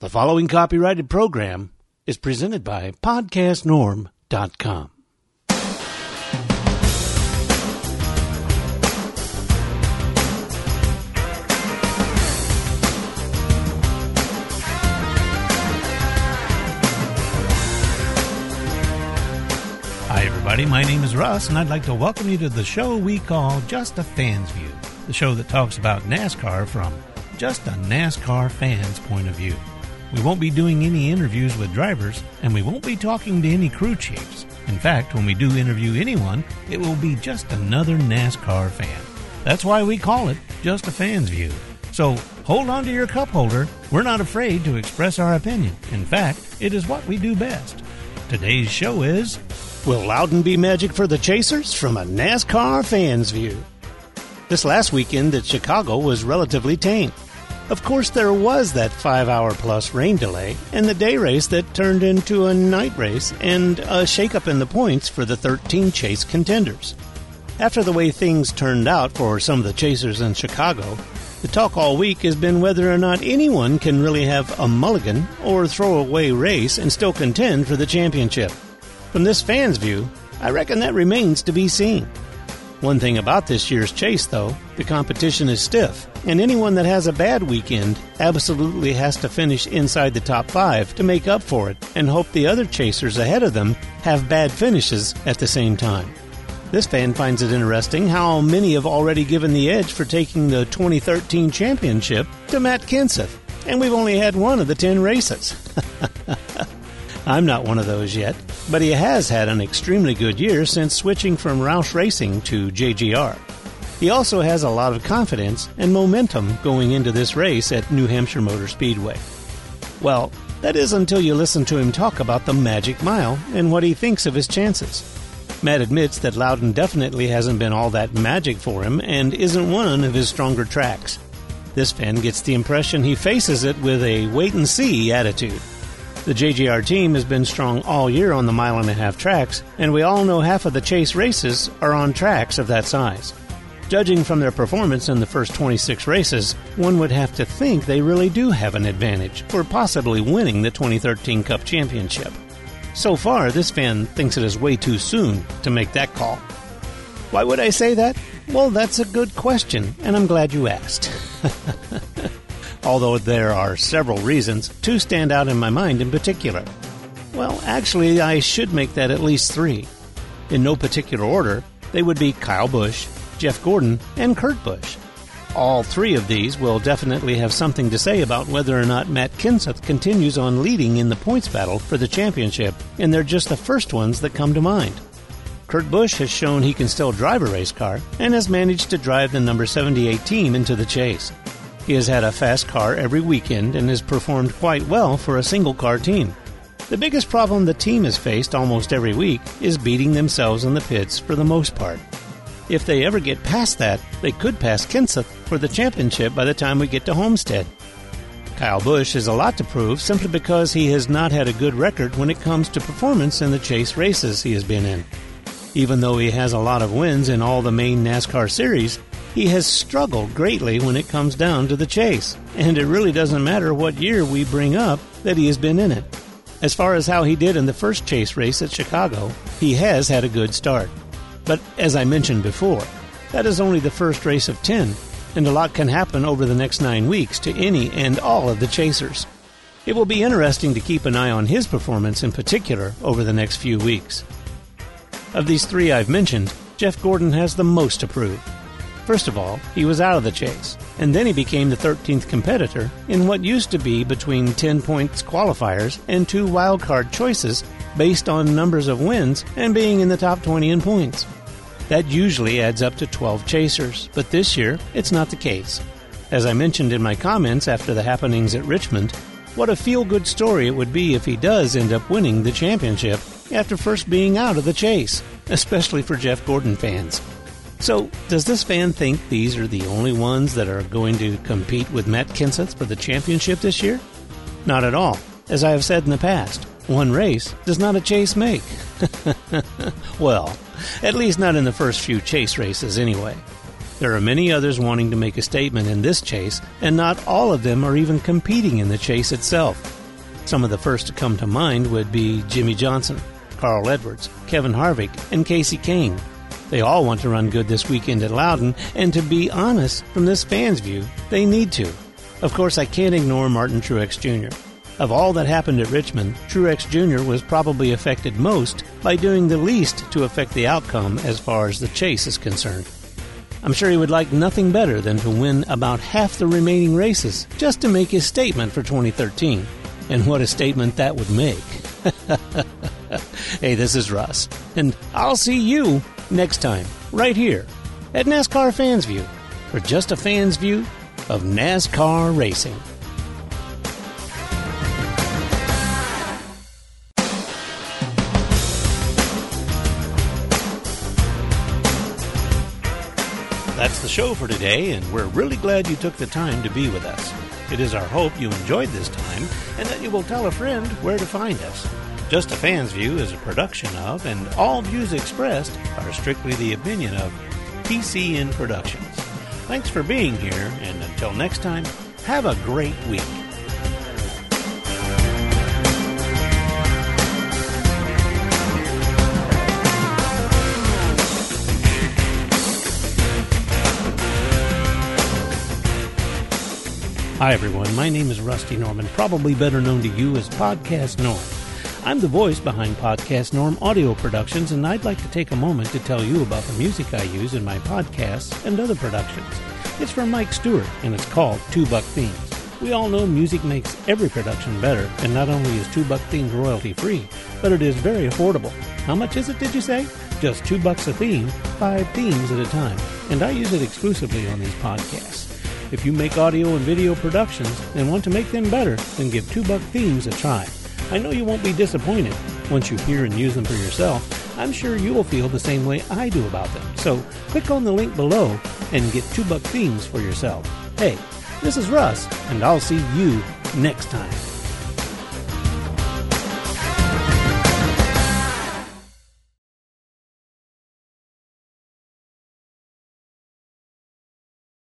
The following copyrighted program is presented by PodcastNorm.com. Hi, everybody. My name is Russ, and I'd like to welcome you to the show we call Just a Fan's View, the show that talks about NASCAR from just a NASCAR fan's point of view. We won't be doing any interviews with drivers, and we won't be talking to any crew chiefs. In fact, when we do interview anyone, it will be just another NASCAR fan. That's why we call it Just a Fan's View. So hold on to your cup holder. We're not afraid to express our opinion. In fact, it is what we do best. Today's show is... Will Loudon be magic for the Chasers from a NASCAR fan's view? This last weekend at Chicago was relatively tame. Of course, there was that 5-hour-plus rain delay and the day race that turned into a night race and a shakeup in the points for the 13 Chase contenders. After the way things turned out for some of the Chasers in Chicago, the talk all week has been whether or not anyone can really have a mulligan or throwaway race and still contend for the championship. From this fan's view, I reckon that remains to be seen. One thing about this year's Chase, though, the competition is stiff, and anyone that has a bad weekend absolutely has to finish inside the top 5 to make up for it and hope the other Chasers ahead of them have bad finishes at the same time. This fan finds it interesting how many have already given the edge for taking the 2013 championship to Matt Kenseth, and we've only had one of the 10 races. I'm not one of those yet, but he has had an extremely good year since switching from Roush Racing to JGR. He also has a lot of confidence and momentum going into this race at New Hampshire Motor Speedway. Well, that is until you listen to him talk about the Magic Mile and what he thinks of his chances. Matt admits that Loudon definitely hasn't been all that magic for him and isn't one of his stronger tracks. This fan gets the impression he faces it with a wait-and-see attitude. The JGR team has been strong all year on the mile-and-a-half tracks, and we all know half of the Chase races are on tracks of that size. Judging from their performance in the first 26 races, one would have to think they really do have an advantage for possibly winning the 2013 Cup Championship. So far, this fan thinks it is way too soon to make that call. Why would I say that? Well, that's a good question, and I'm glad you asked. Although there are several reasons, 2 stand out in my mind in particular. Well, actually, I should make that at least 3. In no particular order, they would be Kyle Busch, Jeff Gordon, and Kurt Busch. All 3 of these will definitely have something to say about whether or not Matt Kenseth continues on leading in the points battle for the championship, and they're just the first ones that come to mind. Kurt Busch has shown he can still drive a race car and has managed to drive the number 78 team into the chase. He has had a fast car every weekend and has performed quite well for a single-car team. The biggest problem the team has faced almost every week is beating themselves in the pits for the most part. If they ever get past that, they could pass Kenseth for the championship by the time we get to Homestead. Kyle Busch has a lot to prove simply because he has not had a good record when it comes to performance in the Chase races he has been in. Even though he has a lot of wins in all the main NASCAR series, he has struggled greatly when it comes down to the Chase, and it really doesn't matter what year we bring up that he has been in it. As far as how he did in the first Chase race at Chicago, he has had a good start. But as I mentioned before, that is only the first race of 10, and a lot can happen over the next 9 weeks to any and all of the Chasers. It will be interesting to keep an eye on his performance in particular over the next few weeks. Of these 3 I've mentioned, Jeff Gordon has the most to prove. First of all, he was out of the chase, and then he became the 13th competitor in what used to be between 10 points qualifiers and 2 wildcard choices based on numbers of wins and being in the top 20 in points. That usually adds up to 12 chasers, but this year it's not the case. As I mentioned in my comments after the happenings at Richmond, what a feel-good story it would be if he does end up winning the championship after first being out of the chase, especially for Jeff Gordon fans. So, does this fan think these are the only ones that are going to compete with Matt Kenseth for the championship this year? Not at all. As I have said in the past, one race does not a chase make. Well, at least not in the first few chase races anyway. There are many others wanting to make a statement in this chase, and not all of them are even competing in the chase itself. Some of the first to come to mind would be Jimmy Johnson, Carl Edwards, Kevin Harvick, and Kasey Kahne. They all want to run good this weekend at Loudon, and to be honest, from this fan's view, they need to. Of course, I can't ignore Martin Truex Jr. Of all that happened at Richmond, Truex Jr. was probably affected most by doing the least to affect the outcome as far as the chase is concerned. I'm sure he would like nothing better than to win about half the remaining races just to make his statement for 2013. And what a statement that would make. Hey, this is Russ, and I'll see you next time, right here at NASCAR Fans View, for just a fan's view of NASCAR racing. That's the show for today, and we're really glad you took the time to be with us. It is our hope you enjoyed this time and that you will tell a friend where to find us. Just a Fan's View is a production of, and all views expressed are strictly the opinion of, PCN Productions. Thanks for being here, and until next time, have a great week. Hi everyone, my name is Rusty Norman, probably better known to you as Podcast Norm. I'm the voice behind Podcast Norm Audio Productions, and I'd like to take a moment to tell you about the music I use in my podcasts and other productions. It's from Mike Stewart, and it's called Two Buck Themes. We all know music makes every production better, and not only is Two Buck Themes royalty-free, but it is very affordable. How much is it, did you say? Just $2 a theme, 5 themes at a time, and I use it exclusively on these podcasts. If you make audio and video productions and want to make them better, then give 2 Buck Themes a try. I know you won't be disappointed. Once you hear and use them for yourself, I'm sure you will feel the same way I do about them. So click on the link below and get 2 Buck Themes for yourself. Hey, this is Russ, and I'll see you next time.